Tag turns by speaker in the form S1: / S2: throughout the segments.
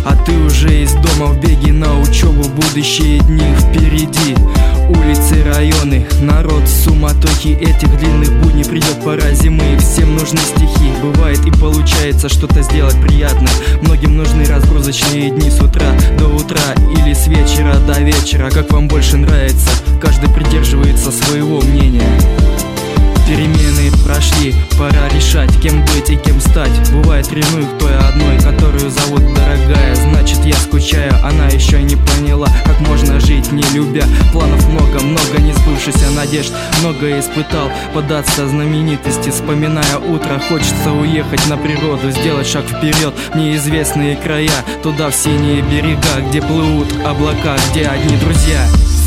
S1: а ты уже из дома в беге на учебу. Будущие дни впереди. Улицы, районы, народ в суматохе этих длинных будней. Придет пора зимы, и всем нужны стихи. Бывает и получается что-то сделать приятное. Многим нужны разгрузочные дни с утра до утра или с вечера до вечера. Как вам больше нравится? Каждый придерживается своего мнения. Перемены прошли, пора решать, кем быть и кем стать. Бывает ревную к той одной, которую зовут дорогая. Значит, я скучаю, она еще не поняла, как можно жить не любя. Планов много, много не сбывшихся надежд. Много испытал, податься знаменитости. Вспоминая утро, хочется уехать на природу, сделать шаг вперед в неизвестные края. Туда, в синие берега, где плывут облака, где одни друзья.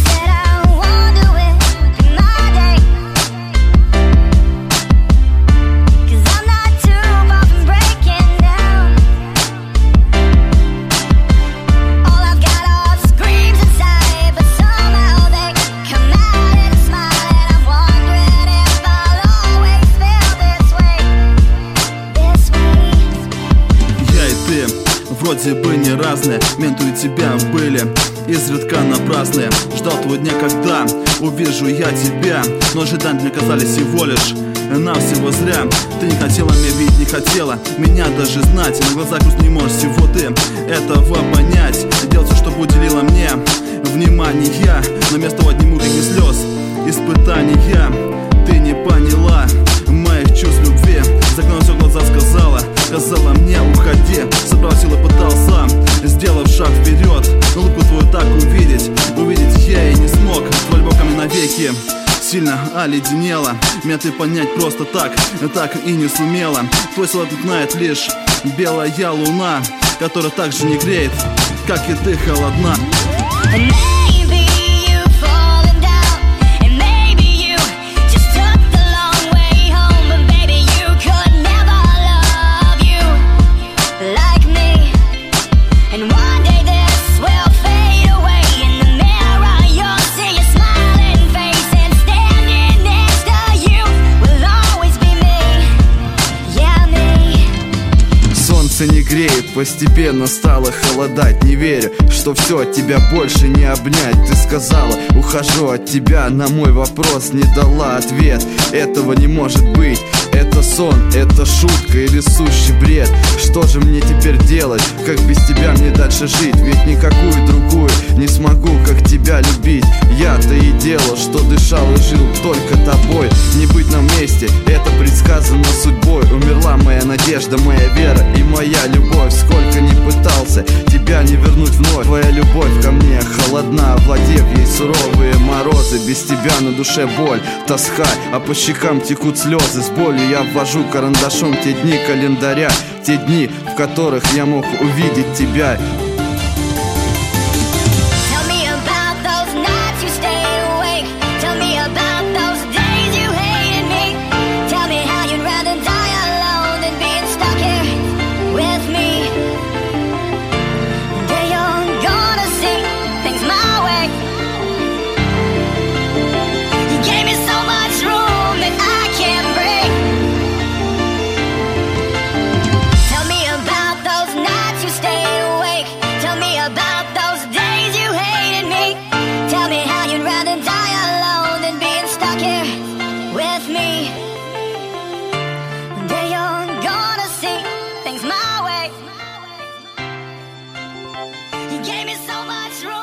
S2: Вроде бы не разные, менты у тебя были изредка напрасные. Ждал твой дня, когда увижу я тебя, но ожидания мне казались всего лишь навсего зря. Ты не хотела меня видеть, не хотела меня даже знать. На глазах просто не можешь всего ты этого понять. Делать все, чтобы уделила мне внимание, но вместо одних мудрых слез испытания. Ты не поняла моих чувств любви, закрыла все глаза, сказала мне уходи. Собрал силы, пытался, сделав шаг вперед, улыбку твою так увидеть я и не смог. Твоя любовь ко мне навеки сильно оледенела. Меня ты понять просто так и не сумела. Твой силуэт знает лишь белая луна, которая так же не греет, как и ты, холодна.
S3: Не греет, постепенно стало холодать. Не верю, что все, тебя больше не обнять. Ты сказала, ухожу от тебя, на мой вопрос не дала ответ. Этого не может быть, это сон, это шутка или сущий бред. Что же мне теперь делать, как без тебя мне дальше жить? Ведь никакую другую не смогу, как тебя любить. Я-то и делал, что дышал и жил только тобой. Не быть нам вместе, это предсказано судьбой. Умерла моя надежда, моя вера и моя любовь. Сколько не пытался тебя не вернуть вновь. Твоя любовь ко мне холодна, овладев ей суровые морозы. Без тебя на душе боль, тоска, а по щекам текут слезы. С болью я ввожу карандашом те дни календаря, те дни, в которых я мог увидеть тебя.
S4: You gave me so much room.